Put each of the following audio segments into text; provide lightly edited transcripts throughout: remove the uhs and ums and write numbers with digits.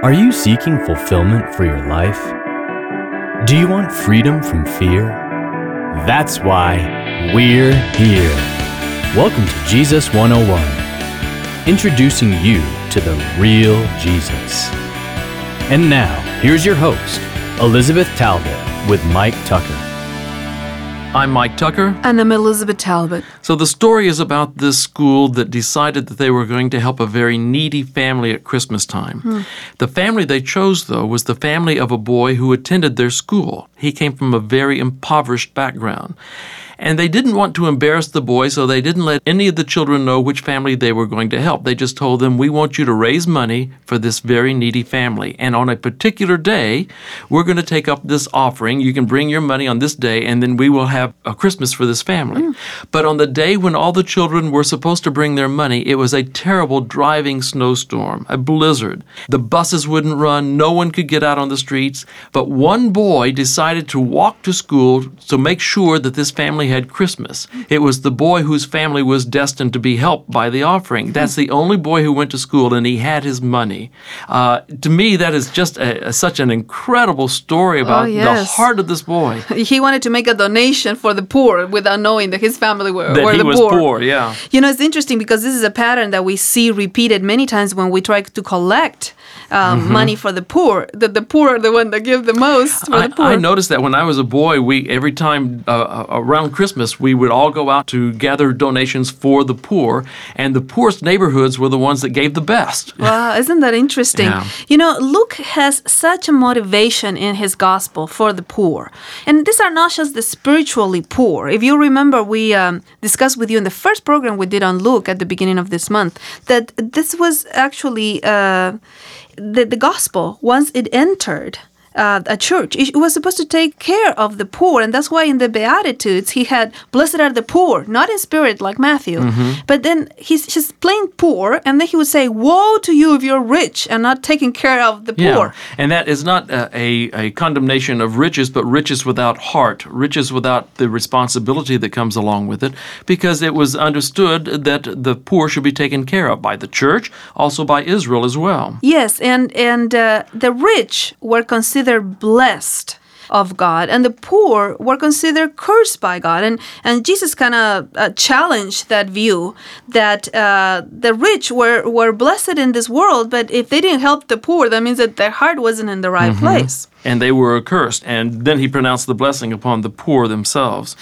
Are you seeking fulfillment for your life? Do you want freedom from fear? That's why we're here. Welcome to Jesus 101, introducing you to the real Jesus. And now, here's your host, Elizabeth Talbot with Mike Tucker. I'm Mike Tucker. And I'm Elizabeth Talbot. So the story is about this school that decided that they were going to help a very needy family at Christmas time. The family they chose, though, was the family of a boy who attended their school. He came from a very impoverished background. And they didn't want to embarrass the boy, so they didn't let any of the children know which family they were going to help. They just told them, we want you to raise money for this very needy family. And on a particular day, we're going to take up this offering. You can bring your money on this day, and then we will have a Christmas for this family. But on the day when all the children were supposed to bring their money, it was a terrible driving snowstorm, a blizzard. The buses wouldn't run. No one could get out on the streets. But one boy decided to walk to school to make sure that this family had Christmas. It was the boy whose family was destined to be helped by the offering. That's the only boy who went to school, and he had his money. To me, that is just such an incredible story about the heart of this boy. He wanted to make a donation for the poor without knowing that his family were the poor. That he was poor, yeah. You know, it's interesting because this is a pattern that we see repeated many times when we try to collect money for the poor. The poor are the one that give the most for the poor. I noticed that when I was a boy, every time around Christmas, we would all go out to gather donations for the poor, and the poorest neighborhoods were the ones that gave the best. Wow, isn't that interesting? Yeah. You know, Luke has such a motivation in his gospel for the poor. And these are not just the spiritually poor. If you remember, we discussed with you in the first program we did on Luke at the beginning of this month, that this was actually the gospel, once it entered a church, it was supposed to take care of the poor, and that's why in the Beatitudes he had blessed are the poor, not in spirit like Matthew, but then he's just plain poor, and then he would say, woe to you if you're rich and not taking care of the poor. And that is not a condemnation of riches, but riches without heart, riches without the responsibility that comes along with it, because it was understood that the poor should be taken care of by the church, also by Israel as well. Yes, and the rich were considered blessed of God, and the poor were considered cursed by God. And Jesus kind of challenged that view that the rich were blessed in this world, but if they didn't help the poor, that means that their heart wasn't in the right place. And they were accursed. And then he pronounced the blessing upon the poor themselves.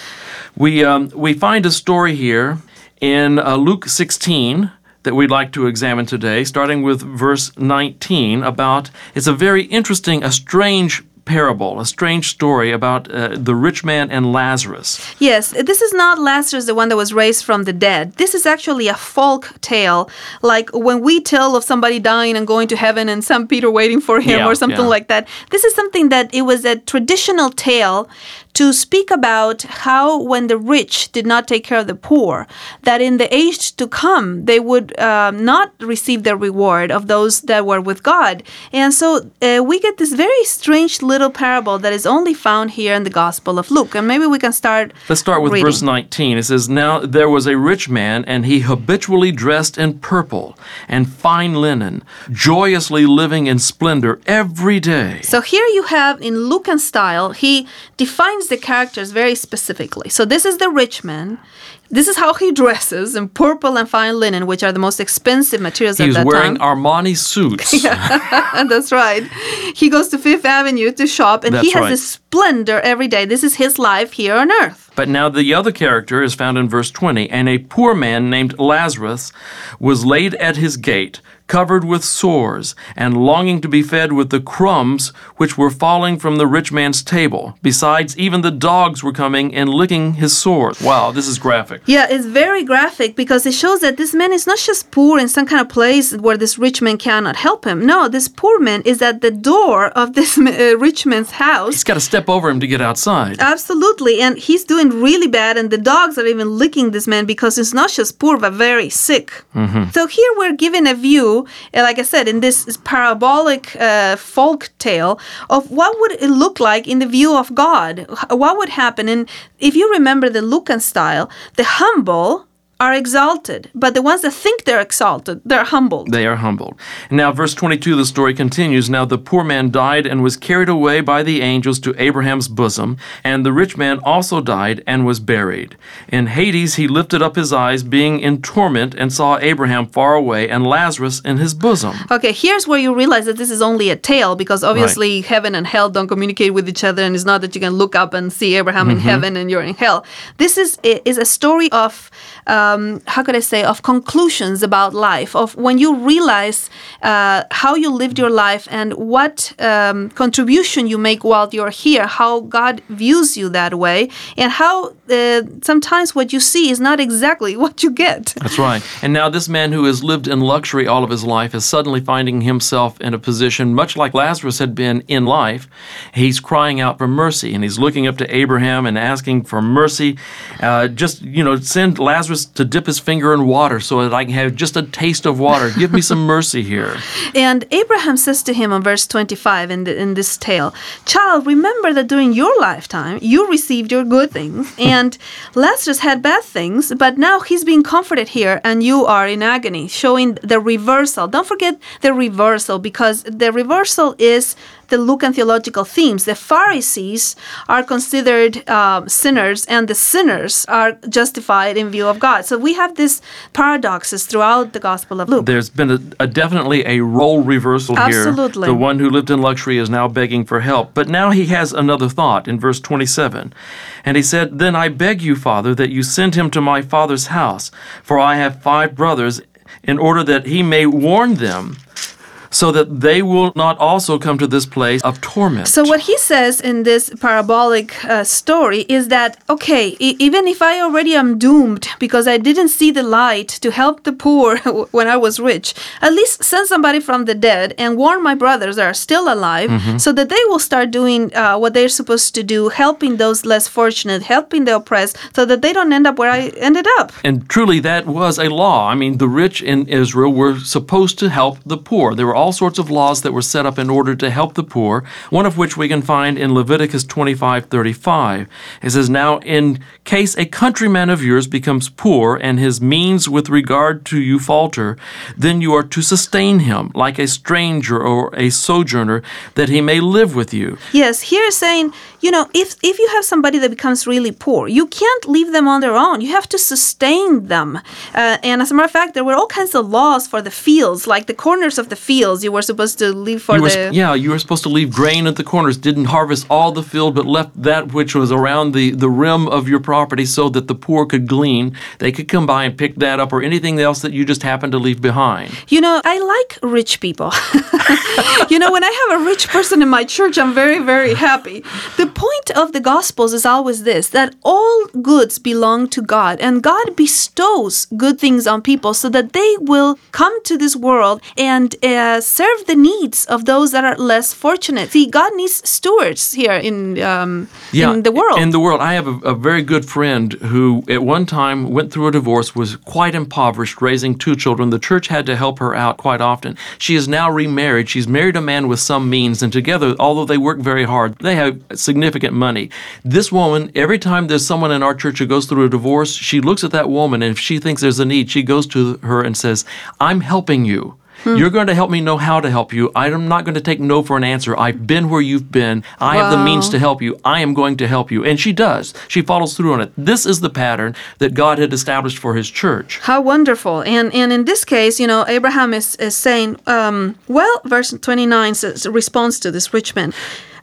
We find a story here in Luke 16 that we'd like to examine today, starting with verse 19, it's a very interesting, a strange parable, a strange story about the rich man and Lazarus. Yes, this is not Lazarus, the one that was raised from the dead. This is actually a folk tale, like when we tell of somebody dying and going to heaven and St. Peter waiting for him or something like that. This is something that it was a traditional tale to speak about how when the rich did not take care of the poor, that in the age to come, they would not receive the reward of those that were with God. And so we get this very strange little parable that is only found here in the Gospel of Luke. And maybe we can start Let's start with reading. Verse 19. It says, Now there was a rich man, and he habitually dressed in purple and fine linen, joyously living in splendor every day. So here you have, in Lucan style, he defines the characters very specifically. So this is the rich man. This is how he dresses in purple and fine linen, which are the most expensive materials at that time. He's wearing Armani suits. That's right. He goes to Fifth Avenue to shop, and he has this splendor every day. This is his life here on earth. But now the other character is found in verse 20. And a poor man named Lazarus was laid at his gate, covered with sores, and longing to be fed with the crumbs which were falling from the rich man's table. Besides, even the dogs were coming and licking his sores. Wow, this is graphic. Yeah, it's very graphic because it shows that this man is not just poor in some kind of place where this rich man cannot help him. No, this poor man is at the door of this rich man's house. He's got to step over him to get outside. Absolutely, and he's doing really bad, and the dogs are even licking this man because he's not just poor, but very sick. So here we're given a view, like I said, in this parabolic folk tale of what would it look like in the view of God. What would happen? And if you remember the Lucan style, the humble are exalted, but the ones that think they're exalted, they're humbled. They are humbled. Now, verse 22, the story continues. Now the poor man died and was carried away by the angels to Abraham's bosom, and the rich man also died and was buried. In Hades he lifted up his eyes, being in torment, and saw Abraham far away and Lazarus in his bosom. Okay, here's where you realize that this is only a tale, because obviously heaven and hell don't communicate with each other, and it's not that you can look up and see Abraham in heaven and you're in hell. This is a story of of conclusions about life, of when you realize how you lived your life and what contribution you make while you're here, how God views you that way, and how sometimes what you see is not exactly what you get. That's right. And now this man who has lived in luxury all of his life is suddenly finding himself in a position much like Lazarus had been in life. He's crying out for mercy, and he's looking up to Abraham and asking for mercy. Send Lazarus to dip his finger in water so that I can have just a taste of water. Give me some mercy here. And Abraham says to him in verse 25 in this tale, "Child, remember that during your lifetime you received your good things, and Lazarus had bad things, but now he's being comforted here and you are in agony," showing the reversal. Don't forget the reversal, because the reversal is the Lucan theological themes. The Pharisees are considered sinners, and the sinners are justified in view of God. So we have these paradoxes throughout the Gospel of Luke. There's been definitely a role reversal here. Absolutely. The one who lived in luxury is now begging for help. But now he has another thought in verse 27. And he said, "Then I beg you, Father, that you send him to my father's house, for I have 5 brothers, in order that he may warn them, so that they will not also come to this place of torment." So what he says in this parabolic story is that, okay, even if I already am doomed because I didn't see the light to help the poor when I was rich, at least send somebody from the dead and warn my brothers that are still alive, so that they will start doing what they're supposed to do, helping those less fortunate, helping the oppressed, so that they don't end up where I ended up. And truly that was a law. I mean, the rich in Israel were supposed to help the poor. There were all sorts of laws that were set up in order to help the poor, one of which we can find in Leviticus 25:35. It says, "Now in case a countryman of yours becomes poor and his means with regard to you falter, then you are to sustain him like a stranger or a sojourner, that he may live with you." Yes, here is saying, if you have somebody that becomes really poor, you can't leave them on their own. You have to sustain them. And as a matter of fact, there were all kinds of laws for the fields, like the corners of the fields. You were supposed to leave you were supposed to leave grain at the corners, didn't harvest all the field, but left that which was around the rim of your property so that the poor could glean. They could come by and pick that up, or anything else that you just happened to leave behind. I like rich people. When I have a rich person in my church, I'm very, very happy. The point of the Gospels is always this, that all goods belong to God, and God bestows good things on people so that they will come to this world and serve the needs of those that are less fortunate. See, God needs stewards here in the world. In the world. I have a very good friend who at one time went through a divorce, was quite impoverished, raising 2 children. The church had to help her out quite often. She is now remarried. She's married a man with some means, and together, although they work very hard, they have significant money. This woman, every time there's someone in our church who goes through a divorce, she looks at that woman, and if she thinks there's a need, she goes to her and says, "I'm helping you. You're going to help me know how to help you. I'm not going to take no for an answer. I've been where you've been. I have the means to help you. I am going to help you." And she does. She follows through on it. This is the pattern that God had established for his church. How wonderful. And in this case, Abraham is saying, verse 29 responds to this rich man.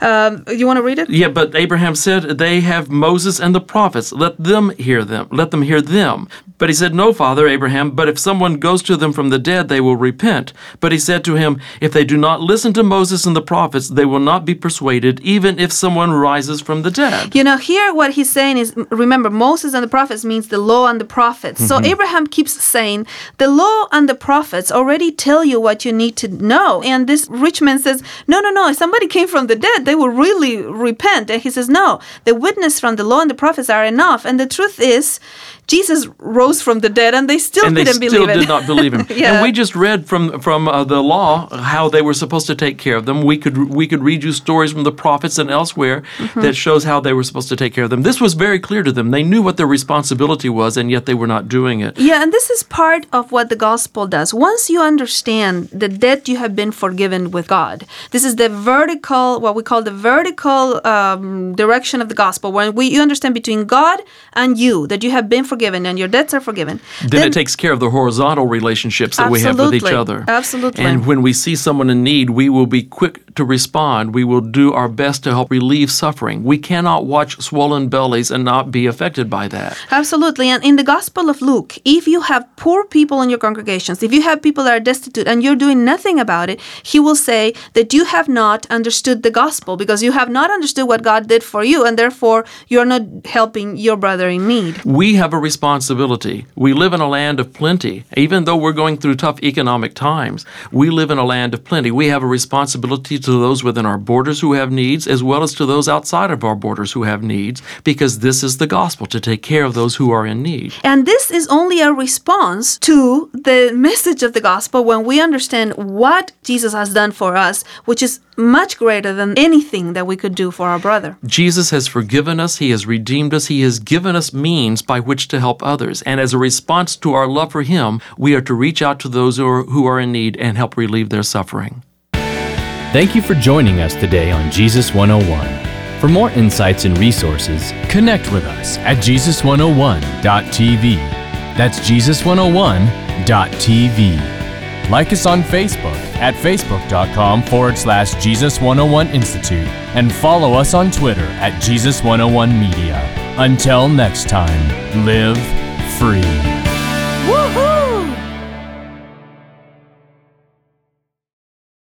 You want to read it? Yeah, but Abraham said, "They have Moses and the prophets. Let them hear them. Let them hear them." But he said, "No, Father Abraham, but if someone goes to them from the dead, they will repent." But he said to him, "If they do not listen to Moses and the prophets, they will not be persuaded, even if someone rises from the dead." Here what he's saying is, remember, Moses and the prophets means the law and the prophets. So Abraham keeps saying, the law and the prophets already tell you what you need to know. And this rich man says, no, if somebody came from the dead, they will really repent. And he says, no, the witness from the law and the prophets are enough. And the truth is, Jesus rose from the dead, and they still and they didn't still believe it. did not believe him. Yeah. And we just read from the law how they were supposed to take care of them. We could read you stories from the prophets and elsewhere that shows how they were supposed to take care of them. This was very clear to them. They knew what their responsibility was, and yet they were not doing it. Yeah, and this is part of what the gospel does. Once you understand the debt you have been forgiven with God, this is the vertical, what we call the vertical direction of the gospel. When you understand between God and you that you have been forgiven and your debts are forgiven, Then it takes care of the horizontal relationships that we have with each other. Absolutely. And when we see someone in need, we will be quick to respond. We will do our best to help relieve suffering. We cannot watch swollen bellies and not be affected by that. Absolutely. And in the Gospel of Luke, if you have poor people in your congregations, if you have people that are destitute and you're doing nothing about it, he will say that you have not understood the gospel because you have not understood what God did for you, and therefore you're not helping your brother in need. We have a responsibility. We live in a land of plenty. Even though we're going through tough economic times, we live in a land of plenty. We have a responsibility to those within our borders who have needs, as well as to those outside of our borders who have needs, because this is the gospel, to take care of those who are in need. And this is only a response to the message of the gospel when we understand what Jesus has done for us, which is much greater than anything that we could do for our brother. Jesus has forgiven us. He has redeemed us. He has given us means by which to help others. And as a response to our love for Him, we are to reach out to those who are in need and help relieve their suffering. Thank you for joining us today on Jesus 101. For more insights and resources, connect with us at Jesus101.tv. That's Jesus101.tv. Like us on Facebook at facebook.com/Jesus101 Institute and follow us on Twitter at Jesus101 Media. Until next time, live free.